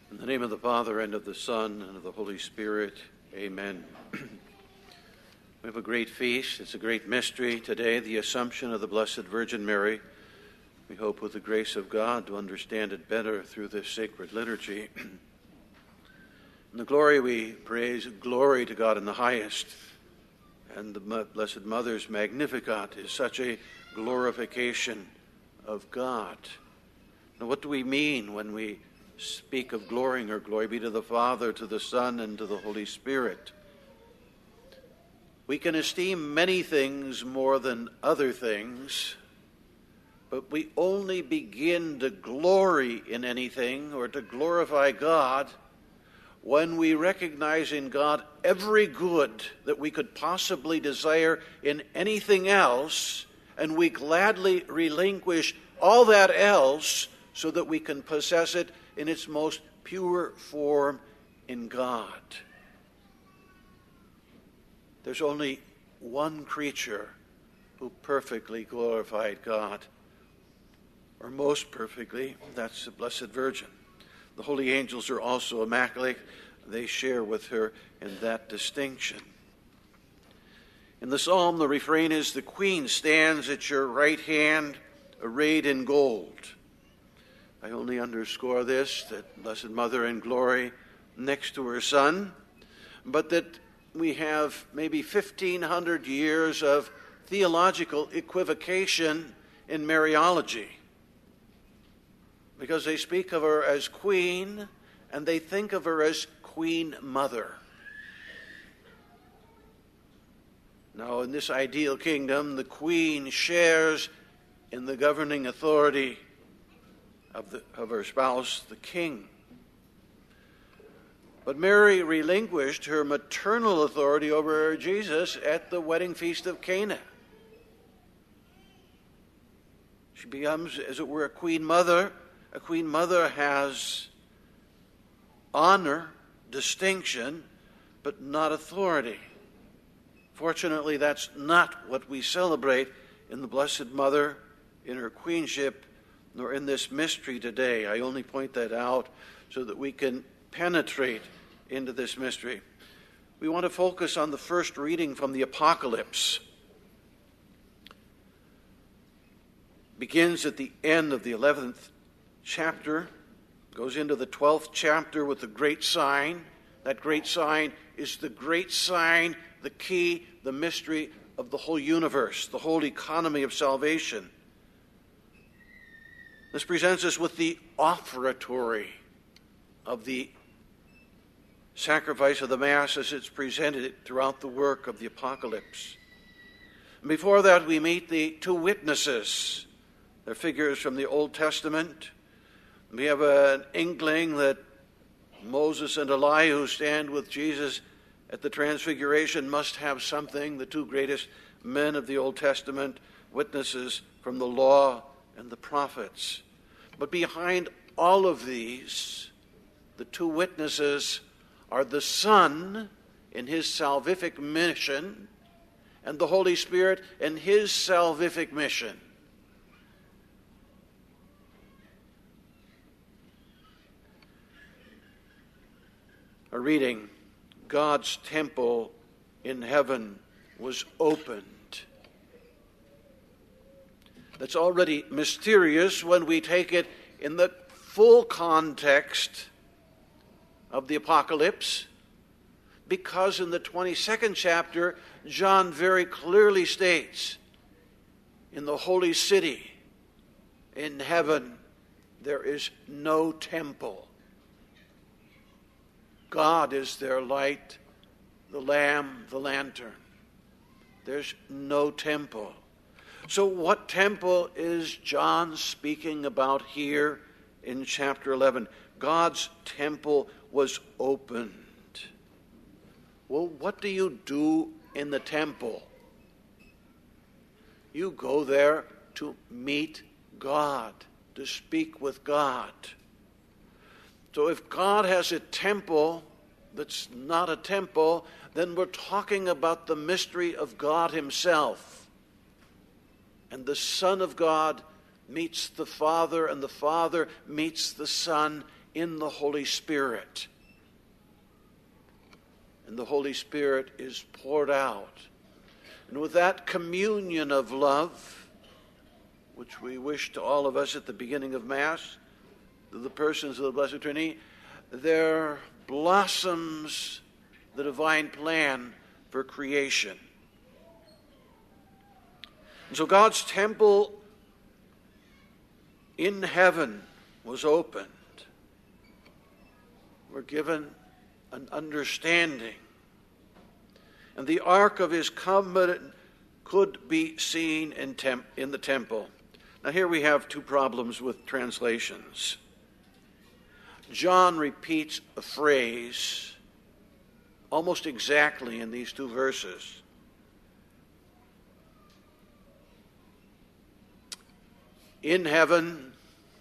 In the name of the Father, and of the Son, and of the Holy Spirit, amen. We have a great feast. It's a great mystery today, the Assumption of the Blessed Virgin Mary. We hope with the grace of God to understand it better through this sacred liturgy. In the glory we praise, glory to God in the highest. And the Blessed Mother's Magnificat is such a glorification of God. Now, what do we mean when we speak of glorying her? Glory be to the Father, to the Son, and to the Holy Spirit. We can esteem many things more than other things, but we only begin to glory in anything or to glorify God when we recognize in God every good that we could possibly desire in anything else, and we gladly relinquish all that else so that we can possess it in its most pure form in God. There's only one creature who perfectly glorified God, or most perfectly. That's the Blessed Virgin. The holy angels are also immaculate. They share with her in that distinction. In the psalm, the refrain is, "The Queen stands at your right hand, arrayed in gold." I only underscore this, that Blessed Mother in glory next to her Son, but that we have maybe 1,500 years of theological equivocation in Mariology, because they speak of her as Queen and they think of her as Queen Mother. Now, in this ideal kingdom, the Queen shares in the governing authority of her spouse, the King. But Mary relinquished her maternal authority over Jesus at the wedding feast of Cana. She becomes, as it were, a queen mother. A queen mother has honor, distinction, but not authority. Fortunately, that's not what we celebrate in the Blessed Mother, in her queenship, nor in this mystery today. I only point that out so that we can penetrate into this mystery. We want to focus on the first reading from the Apocalypse. It begins at the end of the 11th chapter, goes into the 12th chapter with the great sign. That great sign is the great sign, the key, the mystery of the whole universe, the whole economy of salvation. This presents us with the offertory of the sacrifice of the Mass as it's presented throughout the work of the Apocalypse. And before that, we meet the two witnesses. They're figures from the Old Testament. We have an inkling that Moses and Elijah, who stand with Jesus at the Transfiguration, must have something. The two greatest men of the Old Testament, witnesses from the law and the prophets. But behind all of these, the two witnesses are the Son in his salvific mission and the Holy Spirit in his salvific mission. A reading, God's temple in heaven was opened. That's already mysterious when we take it in the full context of the Apocalypse, because in the 22nd chapter, John very clearly states, in the holy city, in heaven, there is no temple. God is their light, the Lamb, the lantern. There's no temple. So what temple is John speaking about here in chapter 11? God's temple was opened. Well, what do you do in the temple? You go there to meet God, to speak with God. So if God has a temple that's not a temple, then we're talking about the mystery of God himself. And the Son of God meets the Father, and the Father meets the Son in the Holy Spirit. And the Holy Spirit is poured out. And with that communion of love, which we wish to all of us at the beginning of Mass, to the persons of the Blessed Trinity, there blossoms the divine plan for creation. And so God's temple in heaven was opened. We're given an understanding. And the ark of his covenant could be seen in the temple. Now here we have two problems with translations. John repeats a phrase almost exactly in these two verses. In heaven,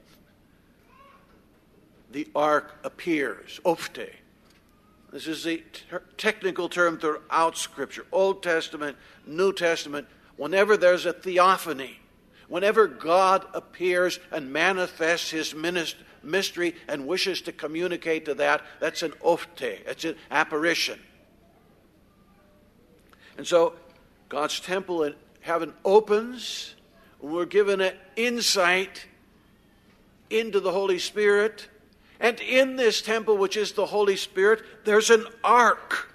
the ark appears, ophte. This is the technical term throughout Scripture, Old Testament, New Testament. Whenever there's a theophany, whenever God appears and manifests his mystery and wishes to communicate to that, that's an ophte, it's an apparition. And so God's temple in heaven opens. We're given an insight into the Holy Spirit. And in this temple, which is the Holy Spirit, there's an ark.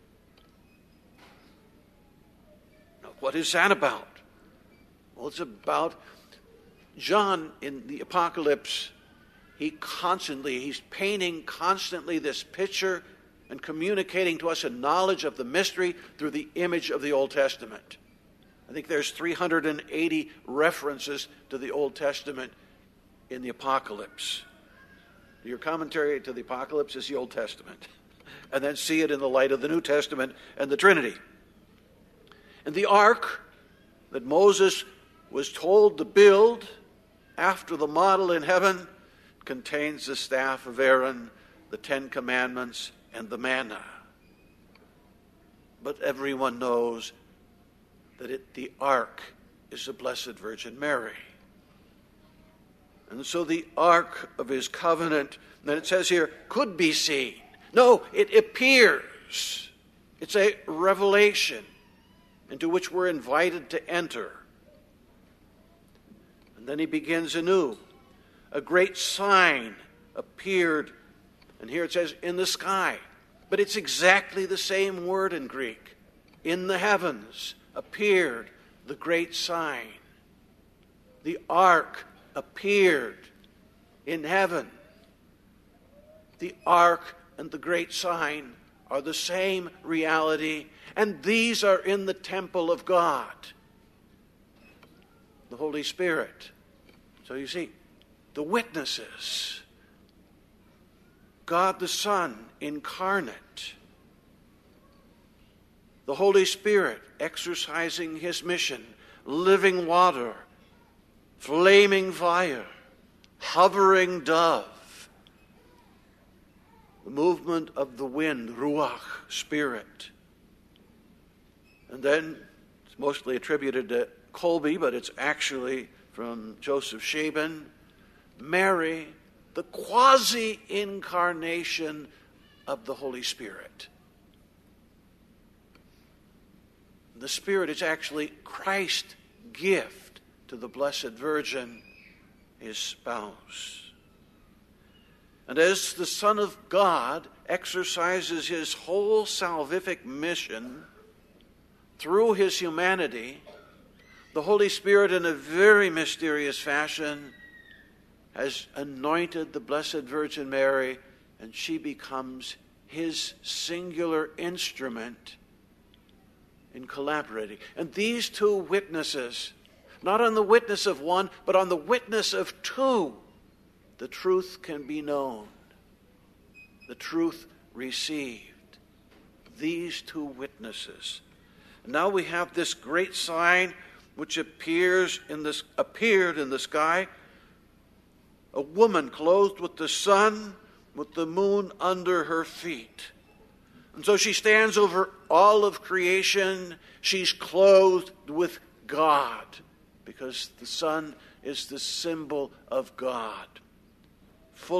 Now, what is that about? Well, it's about John in the Apocalypse. He's painting constantly this picture and communicating to us a knowledge of the mystery through the image of the Old Testament. I think there's 380 references to the Old Testament in the Apocalypse. Your commentary to the Apocalypse is the Old Testament. And then see it in the light of the New Testament and the Trinity. And the ark that Moses was told to build after the model in heaven contains the staff of Aaron, the Ten Commandments, and the manna. But everyone knows that the ark is the Blessed Virgin Mary. And so the ark of his covenant, then it says here, could be seen. No, it appears. It's a revelation into which we're invited to enter. And then he begins anew. A great sign appeared, and here it says, in the sky. But it's exactly the same word in Greek. In the heavens appeared the great sign. The ark appeared in heaven. The ark and the great sign are the same reality, and these are in the temple of God, the Holy Spirit. So you see, the witnesses, God the Son incarnate, the Holy Spirit exercising his mission, living water, flaming fire, hovering dove, the movement of the wind, ruach, spirit. And then it's mostly attributed to Colby, but it's actually from Joseph Shaban, Mary, the quasi-incarnation of the Holy Spirit. The Spirit is actually Christ's gift to the Blessed Virgin, his spouse. And as the Son of God exercises his whole salvific mission through his humanity, the Holy Spirit, in a very mysterious fashion, has anointed the Blessed Virgin Mary, and she becomes his singular instrument in collaborating. And these two witnesses, not on the witness of one, but on the witness of two, the truth can be known, the truth received. These two witnesses. And now we have this great sign which appeared in the sky, a woman clothed with the sun, with the moon under her feet. And so she stands over all of creation. She's clothed with God, because the sun is the symbol of God, fully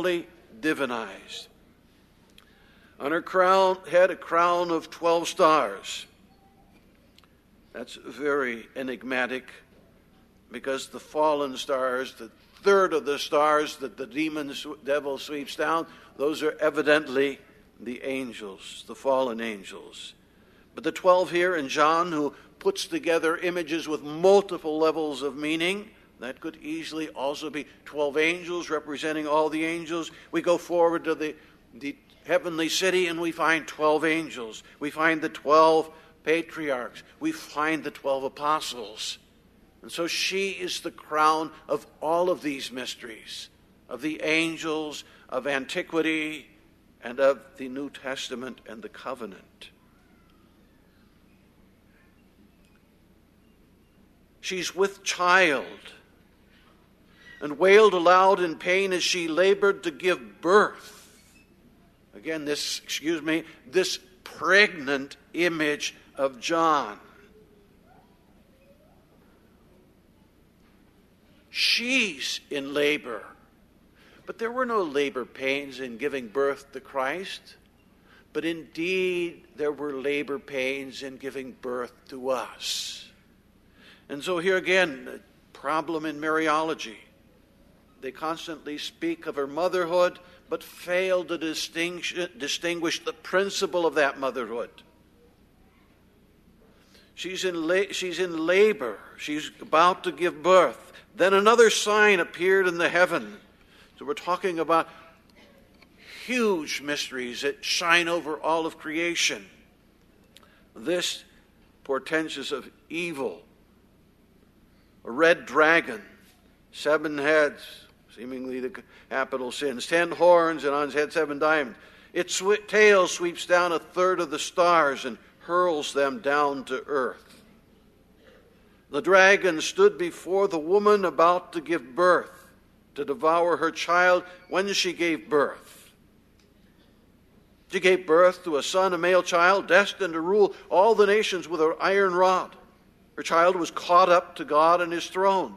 divinized. On her head, a crown of 12 stars. That's very enigmatic, because the fallen stars, the third of the stars that the devil sweeps down, those are evidently the angels, the fallen angels. But the 12 here in John, who puts together images with multiple levels of meaning, that could easily also be 12 angels representing all the angels. We go forward to the heavenly city and we find 12 angels. We find the 12 patriarchs. We find the 12 apostles. And so she is the crown of all of these mysteries, of the angels, of antiquity, and of the New Testament and the covenant. She's with child and wailed aloud in pain as she labored to give birth. Again, this pregnant image of John. She's in labor. But there were no labor pains in giving birth to Christ. But indeed, there were labor pains in giving birth to us. And so here again, a problem in Mariology. They constantly speak of her motherhood, but fail to distinguish the principle of that motherhood. She's in labor. She's about to give birth. Then another sign appeared in the heaven. So we're talking about huge mysteries that shine over all of creation. This portends of evil. A red dragon, 7 heads, seemingly the capital sins, 10 horns, and on his head 7 diamonds. Its tail sweeps down a third of the stars and hurls them down to earth. The dragon stood before the woman about to give birth, to devour her child when she gave birth. She gave birth to a son, a male child, destined to rule all the nations with an iron rod. Her child was caught up to God and his throne.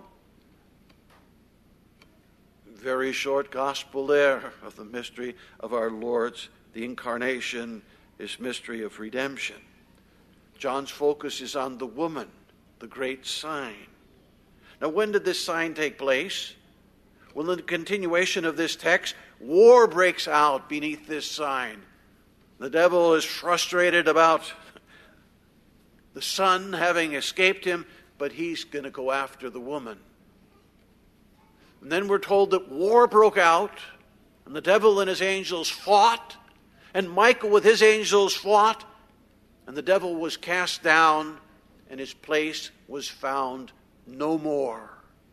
Very short gospel there of the mystery of our Lord's, the incarnation, his mystery of redemption. John's focus is on the woman, the great sign. Now, when did this sign take place? Well, in the continuation of this text, war breaks out beneath this sign. The devil is frustrated about the son having escaped him, but he's going to go after the woman. And then we're told that war broke out, and the devil and his angels fought, and Michael with his angels fought, and the devil was cast down, and his place was found no more.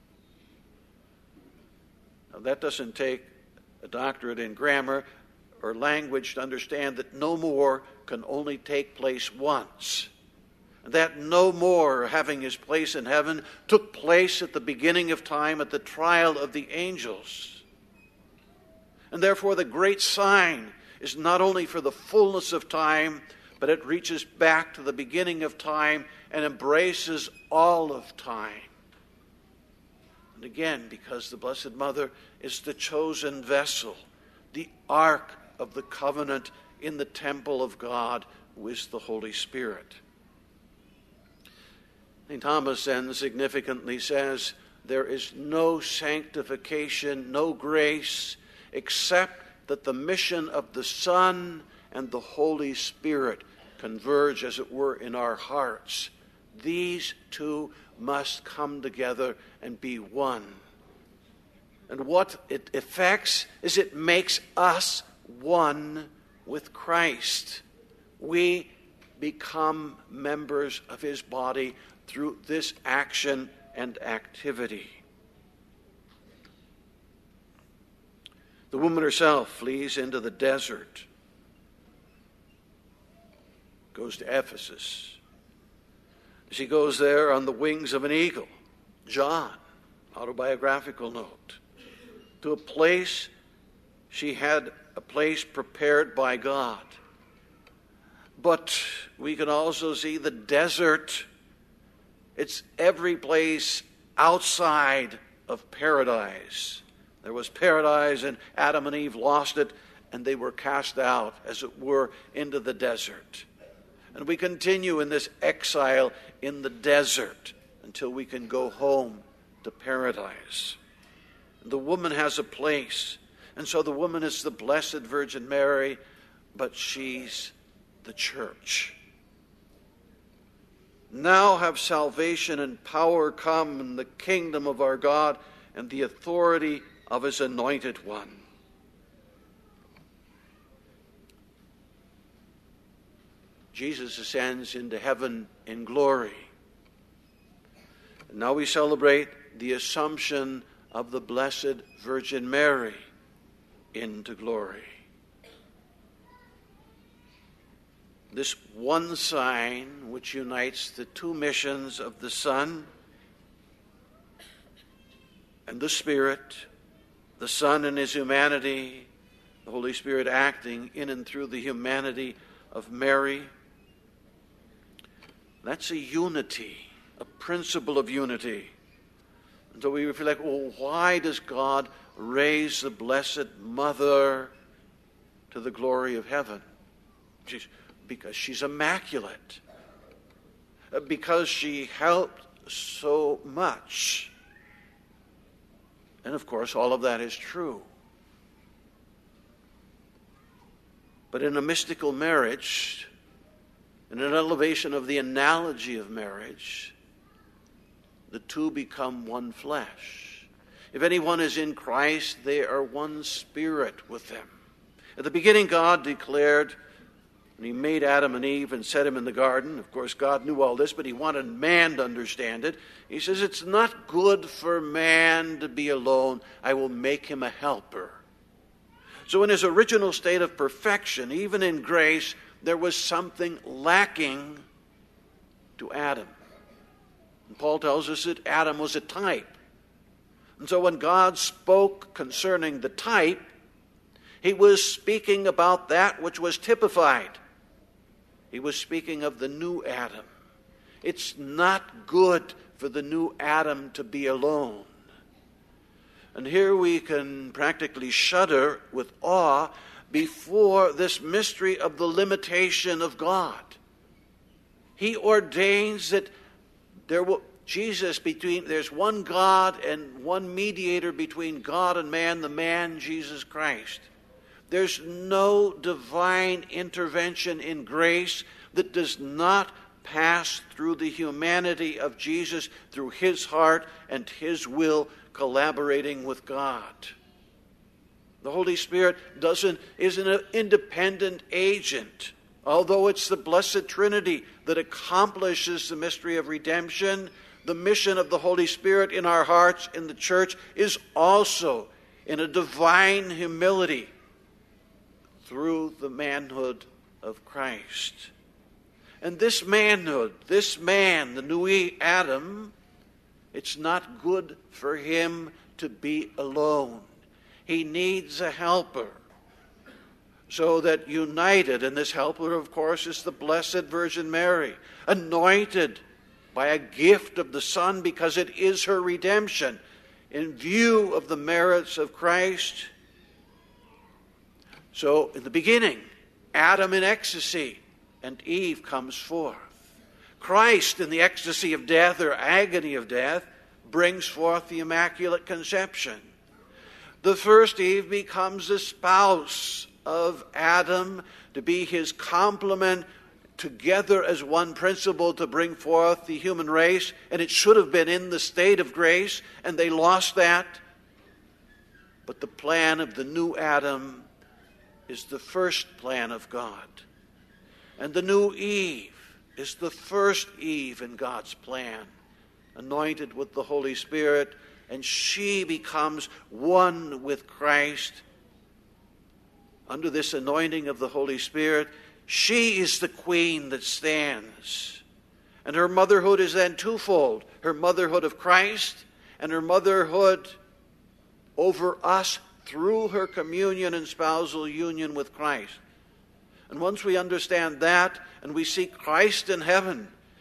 Now, that doesn't take a doctorate in grammar or language to understand that no more can only take place once. That no more having his place in heaven took place at the beginning of time at the trial of the angels. And therefore the great sign is not only for the fullness of time, but it reaches back to the beginning of time and embraces all of time. And again, because the Blessed Mother is the chosen vessel, the ark of the covenant in the temple of God, who is the Holy Spirit. St. Thomas then significantly says, there is no sanctification, no grace, except that the mission of the Son and the Holy Spirit converge, as it were, in our hearts. These two must come together and be one. And what it effects is it makes us one with Christ. We become members of his body through this action and activity. The woman herself flees into the desert, goes to Ephesus. She goes there on the wings of an eagle, John, autobiographical note, to a place she had a place prepared by God. But we can also see the desert. It's every place outside of paradise. There was paradise, and Adam and Eve lost it, and they were cast out, as it were, into the desert. And we continue in this exile in the desert until we can go home to paradise. The woman has a place, and so the woman is the Blessed Virgin Mary, but she's the church. Now have salvation and power come in the kingdom of our God and the authority of his anointed one. Jesus ascends into heaven in glory. And now we celebrate the Assumption of the Blessed Virgin Mary into glory. This one sign which unites the two missions of the Son and the Spirit, the Son in his humanity, the Holy Spirit acting in and through the humanity of Mary. That's a unity, a principle of unity. And so we feel like, well, why does God raise the Blessed Mother to the glory of heaven? Because she's immaculate. Because she helped so much. And of course, all of that is true. But in a mystical marriage, in an elevation of the analogy of marriage, the two become one flesh. If anyone is in Christ, they are one spirit with them. At the beginning, God declared, when he made Adam and Eve and set him in the garden, of course, God knew all this, but he wanted man to understand it. He says, it's not good for man to be alone. I will make him a helper. So in his original state of perfection, even in grace, there was something lacking to Adam. And Paul tells us that Adam was a type. And so when God spoke concerning the type, he was speaking about that which was typified. He was speaking of the new Adam. It's not good for the new Adam to be alone. And here we can practically shudder with awe before this mystery of the limitation of God. He ordains that there's one God and one mediator between God and man, the man Jesus Christ. There's no divine intervention in grace that does not pass through the humanity of Jesus, through his heart and his will collaborating with God. The Holy Spirit isn't an independent agent. Although it's the Blessed Trinity that accomplishes the mystery of redemption, the mission of the Holy Spirit in our hearts, in the church, is also in a divine humility through the manhood of Christ. And this manhood, this man, the new Adam, it's not good for him to be alone. He needs a helper. So that united, and this helper, of course, is the Blessed Virgin Mary, anointed by a gift of the Son because it is her redemption, in view of the merits of Christ. So, in the beginning, Adam in ecstasy, and Eve comes forth. Christ, in the ecstasy of death or agony of death, brings forth the Immaculate Conception. The first Eve becomes the spouse of Adam, to be his complement, together as one principle to bring forth the human race. And it should have been in the state of grace, and they lost that. But the plan of the new Adam is the first plan of God. And the new Eve is the first Eve in God's plan, anointed with the Holy Spirit, and she becomes one with Christ. Under this anointing of the Holy Spirit, she is the queen that stands. And her motherhood is then twofold. Her motherhood of Christ and her motherhood over us through her communion and spousal union with Christ. And once we understand that and we see Christ in heaven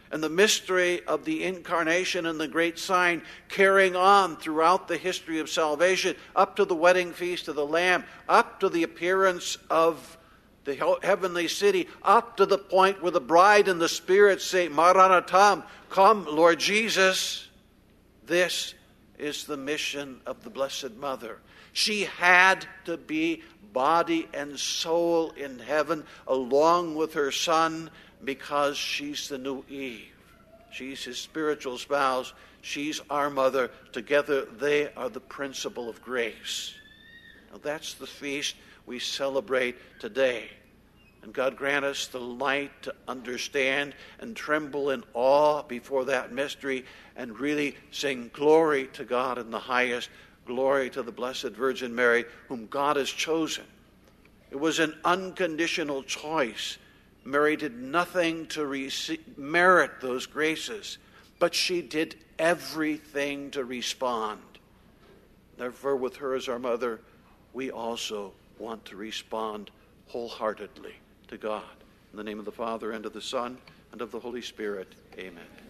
and the mystery of the incarnation and the great sign carrying on throughout the history of salvation, up to the wedding feast of the Lamb, up to the appearance of the heavenly city, up to the point where the bride and the Spirit say, Maranatha, come, Lord Jesus. This is the mission of the Blessed Mother. She had to be body and soul in heaven along with her Son, because she's the new Eve. She's his spiritual spouse. She's our mother. Together they are the principle of grace. Now that's the feast we celebrate today. And God grant us the light to understand and tremble in awe before that mystery and really sing glory to God in the highest, glory to the Blessed Virgin Mary, whom God has chosen. It was an unconditional choice. Mary did nothing to merit those graces, but she did everything to respond. Therefore, with her as our mother, we also want to respond wholeheartedly to God. In the name of the Father, and of the Son, and of the Holy Spirit, amen.